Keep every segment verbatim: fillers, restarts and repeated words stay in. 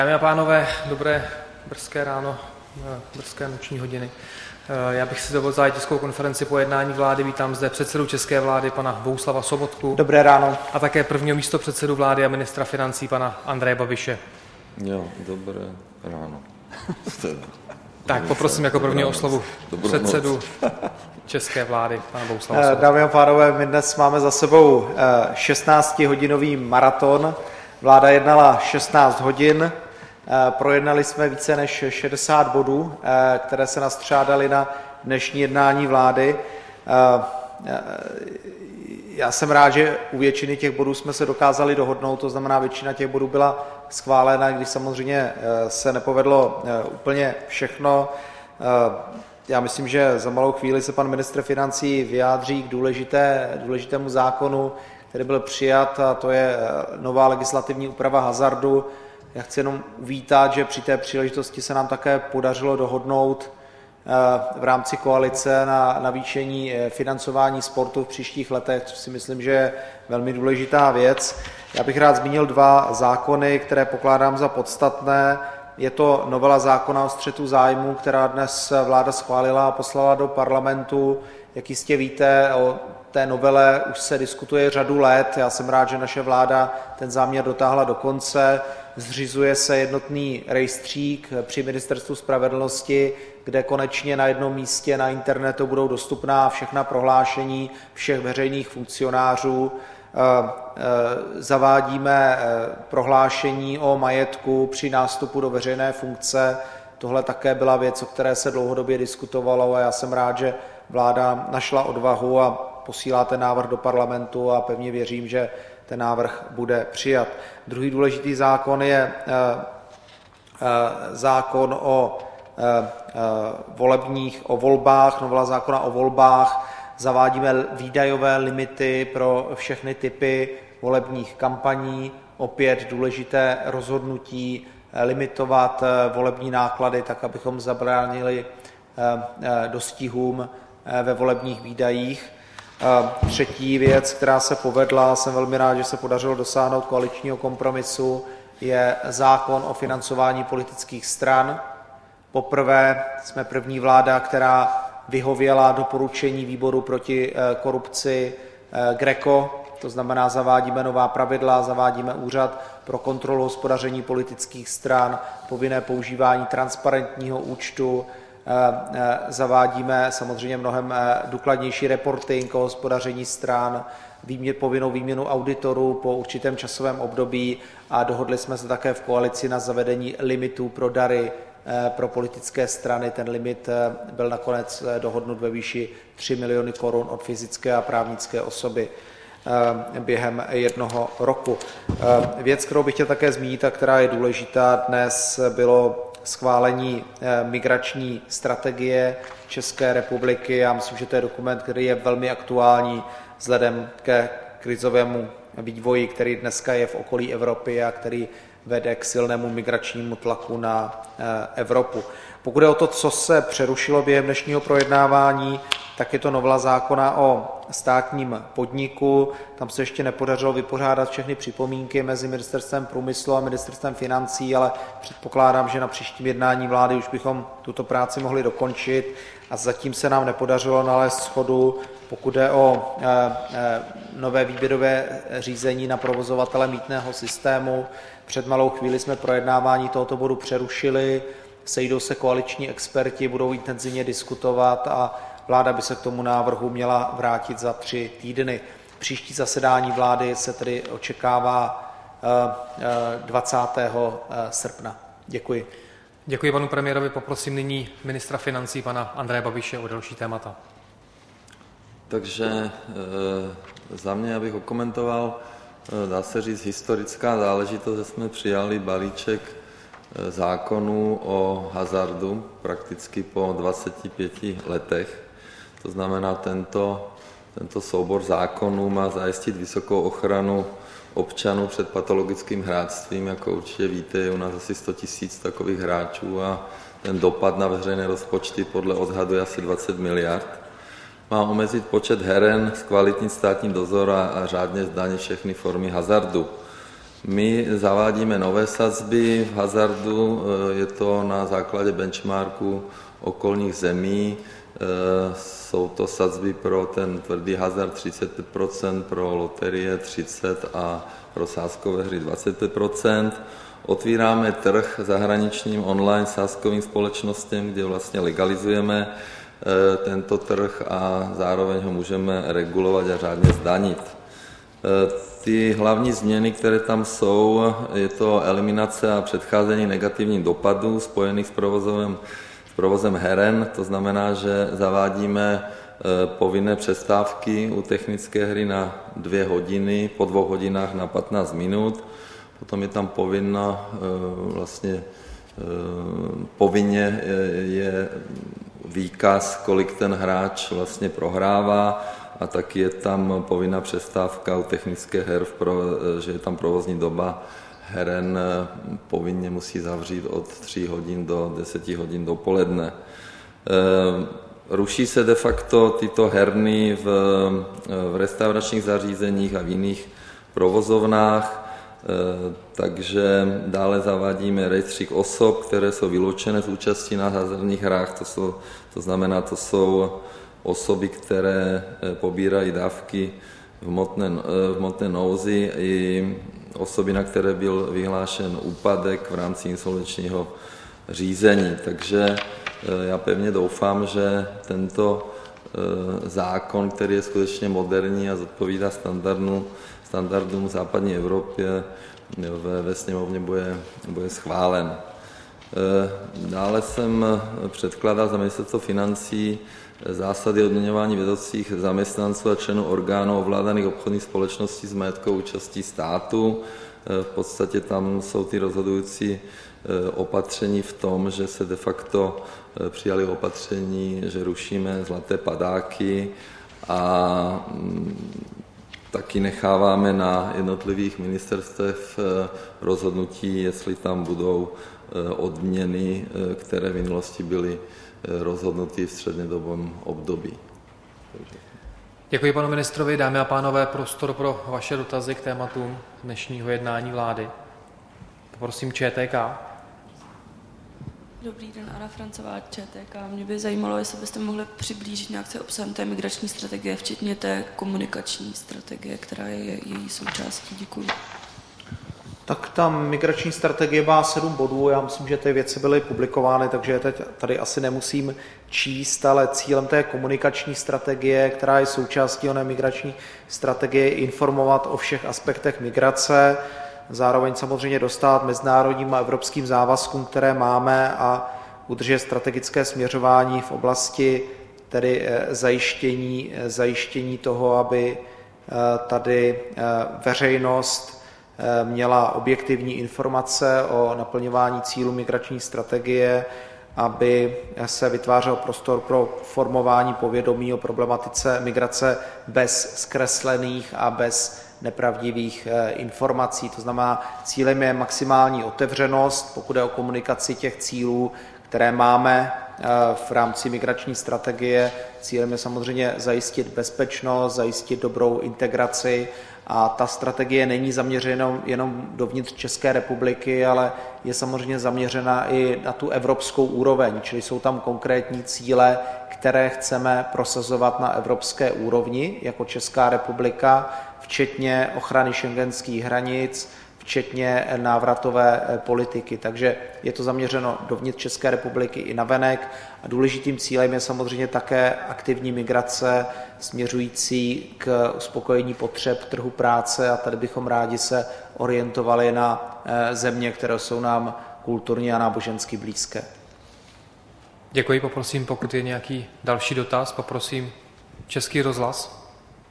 Dámy a pánové, dobré brzké ráno, brzké noční hodiny. Já bych si dovolil zahájit tiskovou konferenci po jednání vlády. Vítám zde předsedu české vlády, pana Bohuslava Sobotku. Dobré ráno. A také prvního místopředsedu vlády a ministra financí, pana Andreje Babiše. Jo, dobré ráno. Tak poprosím jako prvního oslovu předsedu české vlády, pana Bohuslava Sobotku. Dámy a pánové, my dnes máme za sebou šestnáctihodinový maraton. Vláda jednala šestnáct hodin. Projednali jsme více než šedesát bodů, které se nastřádaly na dnešní jednání vlády. Já jsem rád, že u většiny těch bodů jsme se dokázali dohodnout, to znamená, většina těch bodů byla schválena, když samozřejmě se nepovedlo úplně všechno. Já myslím, že za malou chvíli se pan ministr financí vyjádří k důležité, důležitému zákonu, který byl přijat, a to je nová legislativní úprava hazardu. Já chci jenom uvítat, že při té příležitosti se nám také podařilo dohodnout v rámci koalice na navýšení financování sportu v příštích letech, což si myslím, že je velmi důležitá věc. Já bych rád zmínil dva zákony, které pokládám za podstatné. Je to novela zákona o střetu zájmů, která dnes vláda schválila a poslala do parlamentu. Jak jistě víte, o té novele už se diskutuje řadu let. Já jsem rád, že naše vláda ten záměr dotáhla do konce. Zřizuje se jednotný rejstřík při Ministerstvu spravedlnosti, kde konečně na jednom místě na internetu budou dostupná všechna prohlášení všech veřejných funkcionářů. Zavádíme prohlášení o majetku při nástupu do veřejné funkce. Tohle také byla věc, o které se dlouhodobě diskutovalo, a já jsem rád, že vláda našla odvahu a posílá ten návrh do parlamentu, a pevně věřím, že ten návrh bude přijat. Druhý důležitý zákon je zákon o volebních, o volbách, novela zákona o volbách. Zavádíme výdajové limity pro všechny typy volebních kampaní. Opět důležité rozhodnutí limitovat volební náklady tak, abychom zabránili dostihům ve volebních výdajích. Třetí věc, která se povedla, jsem velmi rád, že se podařilo dosáhnout koaličního kompromisu, je zákon o financování politických stran. Poprvé jsme první vláda, která vyhověla doporučení výboru proti korupci GRECO, to znamená, zavádíme nová pravidla, zavádíme úřad pro kontrolu hospodaření politických stran, povinné používání transparentního účtu, zavádíme samozřejmě mnohem důkladnější reporting o hospodaření stran, výmě, povinnou výměnu auditorů po určitém časovém období, a dohodli jsme se také v koalici na zavedení limitů pro dary pro politické strany. Ten limit byl nakonec dohodnut ve výši tři miliony korun od fyzické a právnické osoby během jednoho roku. Věc, kterou bych chtěl také zmínit a která je důležitá dnes, bylo schválení migrační strategie České republiky. Já myslím, že to je dokument, který je velmi aktuální vzhledem ke krizovému vývoji, který dneska je v okolí Evropy a který vede k silnému migračnímu tlaku na Evropu. Pokud je o to, co se přerušilo během dnešního projednávání, tak je to novela zákona o státním podniku. Tam se ještě nepodařilo vypořádat všechny připomínky mezi Ministerstvem průmyslu a Ministerstvem financí, ale předpokládám, že na příštím jednání vlády už bychom tuto práci mohli dokončit, a zatím se nám nepodařilo nalézt shodu, pokud jde o nové výběrové řízení na provozovatele mýtného systému. Před malou chvíli jsme projednávání tohoto bodu přerušili, sejdou se koaliční experti, budou intenzivně diskutovat a vláda by se k tomu návrhu měla vrátit za tři týdny. Příští zasedání vlády se tedy očekává dvacátého srpna. Děkuji. Děkuji panu premiérovi. Poprosím nyní ministra financí, pana Andreje Babiše, o další témata. Takže e, za mě, abych okomentoval, e, dá se říct historická záležitost, že jsme přijali balíček e, zákonů o hazardu prakticky po dvaceti pěti letech. To znamená, tento, tento soubor zákonů má zajistit vysokou ochranu občanů před patologickým hráčstvím. Jako určitě víte, je u nás asi sto tisíc takových hráčů a ten dopad na veřejné rozpočty podle odhadu je asi dvacet miliard. Má omezit počet heren, zkvalitnit státní dozor a, a řádně zdanit všechny formy hazardu. My zavádíme nové sazby v hazardu, je to na základě benchmarku okolních zemí. Jsou to sazby pro ten tvrdý hazard třicet pět procent, pro loterie třicet procent a pro sázkové hry dvacet pět procent. Otvíráme trh zahraničním online sázkovým společnostem, kde vlastně legalizujeme tento trh a zároveň ho můžeme regulovat a řádně zdanit. Ty hlavní změny, které tam jsou, je to eliminace a předcházení negativních dopadů spojených s provozem, s provozem heren. To znamená, že zavádíme povinné přestávky u technické hry na dvě hodiny, po dvou hodinách na patnáct minut. Potom je tam povinna, vlastně povinně je výkaz, kolik ten hráč vlastně prohrává, a taky je tam povinná přestávka u technické her, že je tam provozní doba heren, povinně musí zavřít od tří hodin do deseti hodin dopoledne. Ruší se de facto tyto herny v, v restauračních zařízeních a v jiných provozovnách, takže dále zavádíme rejstřík osob, které jsou vyloučené z účastí na hazardních hrách. To, jsou, to znamená, to jsou osoby, které pobírají dávky v hmotné, v hmotné nouzi, i osoby, na které byl vyhlášen úpadek v rámci insolvenčního řízení. Takže já pevně doufám, že tento zákon, který je skutečně moderní a zodpovídá standardům, standardům v západní Evropě, ve, ve sněmovně bude, bude schválen. Dále jsem předkládal za ministerstvo financí zásady odměňování vedoucích zaměstnanců a členů orgánů ovládaných obchodních společností s majetkovou účastí státu. V podstatě tam jsou ty rozhodující opatření v tom, že se de facto přijali opatření, že rušíme zlaté padáky a taky necháváme na jednotlivých ministerstvech rozhodnutí, jestli tam budou odměny, které v minulosti byly rozhodnuty v střednědobém období. Děkuji panu ministrovi. Dámy a pánové, prostor pro vaše dotazy k tématům dnešního jednání vlády. Poprosím ČTK. Dobrý den, Anna Francová, ČTK. Mě by zajímalo, jestli byste mohli přiblížit nějak se obsahem té migrační strategie, včetně té komunikační strategie, která je její součástí. Děkuji. Tak ta migrační strategie má sedm bodů, já myslím, že ty věci byly publikovány, takže je teď tady asi nemusím číst, ale cílem té komunikační strategie, která je součástí oné migrační strategie, je informovat o všech aspektech migrace, zároveň samozřejmě dostát mezinárodním a evropským závazkům, které máme, a udržet strategické směřování v oblasti tedy zajištění, zajištění toho, aby tady veřejnost měla objektivní informace o naplňování cílů migrační strategie, aby se vytvářel prostor pro formování povědomí o problematice migrace bez zkreslených a bez nepravdivých informací. To znamená, cílem je maximální otevřenost, pokud je o komunikaci těch cílů, které máme v rámci migrační strategie. Cílem je samozřejmě zajistit bezpečnost, zajistit dobrou integraci, a ta strategie není zaměřena jenom dovnitř České republiky, ale je samozřejmě zaměřena i na tu evropskou úroveň, čili jsou tam konkrétní cíle, které chceme prosazovat na evropské úrovni jako Česká republika, včetně ochrany šengenských hranic, včetně návratové politiky. Takže je to zaměřeno dovnitř České republiky i navenek. A důležitým cílem je samozřejmě také aktivní migrace směřující k uspokojení potřeb trhu práce, a tady bychom rádi se orientovali na země, které jsou nám kulturně a nábožensky blízké. Děkuji, poprosím, pokud je nějaký další dotaz, poprosím Český rozhlas.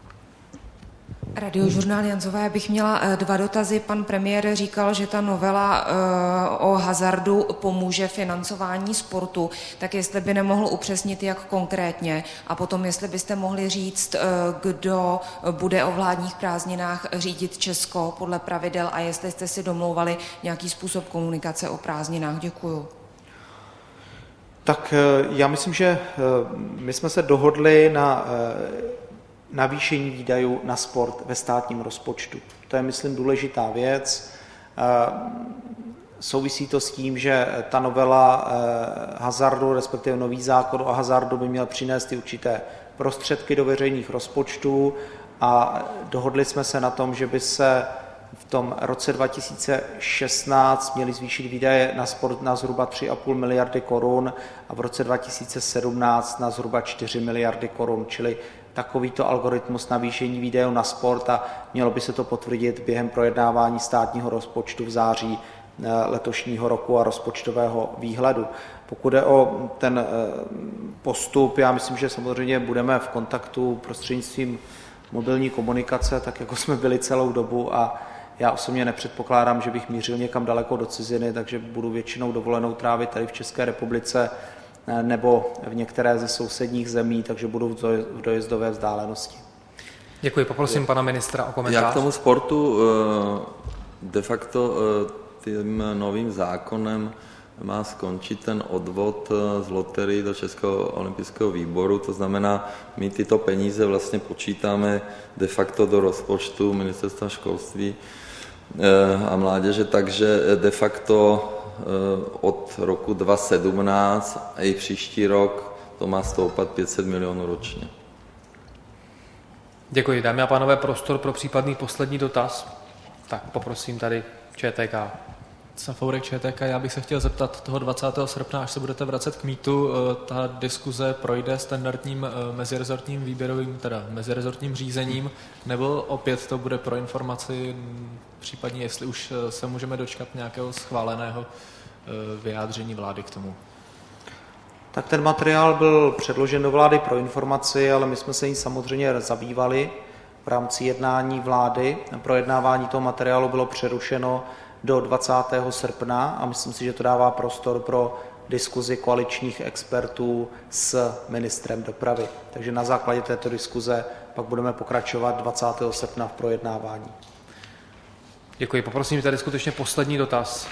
Radiožurnál Janzová, já bych měla dva dotazy. Pan premiér říkal, že ta novela o hazardu pomůže financování sportu, tak jestli by nemohl upřesnit, jak konkrétně, a potom jestli byste mohli říct, kdo bude o vládních prázdninách řídit Česko podle pravidel, a jestli jste si domlouvali nějaký způsob komunikace o prázdninách. Děkuju. Tak já myslím, že my jsme se dohodli na navýšení výdajů na sport ve státním rozpočtu. To je, myslím, důležitá věc. Souvisí to s tím, že ta novela hazardu, respektive nový zákon o hazardu by měl přinést i určité prostředky do veřejných rozpočtů a dohodli jsme se na tom, že by se v tom roce dva tisíce šestnáct měly zvýšit výdaje na sport na zhruba tři a půl miliardy korun a v roce dva tisíce sedmnáct na zhruba čtyři miliardy korun, čili takovýto algoritmus navýšení výdajů na sport a mělo by se to potvrdit během projednávání státního rozpočtu v září letošního roku a rozpočtového výhledu. Pokud je o ten postup, já myslím, že samozřejmě budeme v kontaktu prostřednictvím mobilní komunikace, tak jako jsme byli celou dobu a já osobně nepředpokládám, že bych mířil někam daleko do ciziny, takže budu většinou dovolenou trávit tady v České republice nebo v některé ze sousedních zemí, takže budu v dojezdové vzdálenosti. Děkuji, poprosím pana ministra o komentář. Já k tomu sportu de facto tím novým zákonem má skončit ten odvod z loterii do Českého olympijského výboru, to znamená, my tyto peníze vlastně počítáme de facto do rozpočtu Ministerstva školství a mládeže, takže de facto od roku dva tisíce sedmnáct a i příští rok to má stoupat pět set milionů ročně. Děkuji. Dámy a pánové, prostor pro případný poslední dotaz. Tak poprosím tady ČTK. Safourek ČTK, já bych se chtěl zeptat toho dvacátého srpna, až se budete vracet k mýtu, ta diskuze projde standardním mezirezortním výběrovým, teda mezirezortním řízením, nebo opět to bude pro informaci, případně jestli už se můžeme dočkat nějakého schváleného vyjádření vlády k tomu? Tak ten materiál byl předložen do vlády pro informaci, ale my jsme se jí samozřejmě zabývali v rámci jednání vlády. Projednávání toho materiálu bylo přerušeno do dvacátého srpna a myslím si, že to dává prostor pro diskuzi koaličních expertů s ministrem dopravy. Takže na základě této diskuze pak budeme pokračovat dvacátého srpna v projednávání. Děkuji. Poprosím tady skutečně poslední dotaz.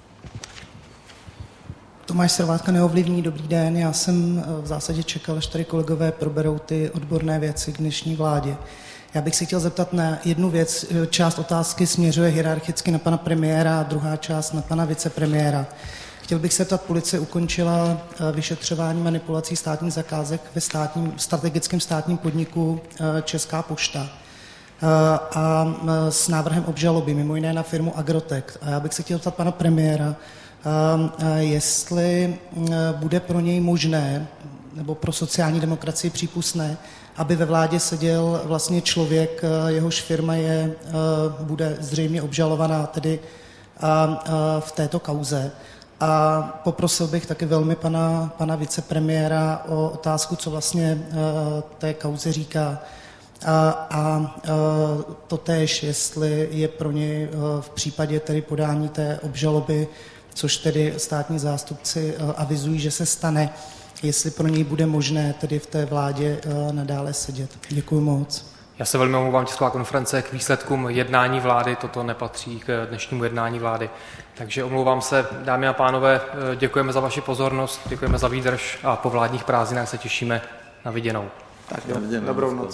Tomáš Servátka, Neovlivní, dobrý den. Já jsem v zásadě čekal, až tady kolegové proberou ty odborné věci k dnešní vládě. Já bych si chtěl zeptat na jednu věc. Část otázky směřuje hierarchicky na pana premiéra a druhá část na pana vicepremiéra. Chtěl bych se zeptat, policie ukončila vyšetřování manipulací státních zakázek ve státním, strategickém státním podniku Česká pošta a s návrhem obžaloby, mimo jiné na firmu Agrotec. A já bych se chtěl zeptat pana premiéra, jestli bude pro něj možné, nebo pro sociální demokracii přípustné, aby ve vládě seděl vlastně člověk, jehož firma je, bude zřejmě obžalovaná tedy v této kauze. A poprosil bych taky velmi pana, pana vicepremiéra o otázku, co vlastně té kauze říká. A, a to též, jestli je pro něj v případě tedy podání té obžaloby, což tedy státní zástupci avizují, že se stane, jestli pro něj bude možné tedy v té vládě nadále sedět. Děkuji moc. Já se velmi omlouvám, Česká konference k výsledkům jednání vlády, toto nepatří k dnešnímu jednání vlády. Takže omlouvám se, dámy a pánové, děkujeme za vaši pozornost, děkujeme za výdrž a po vládních prázdninách se těšíme na viděnou. Tak jo, dobrou noc.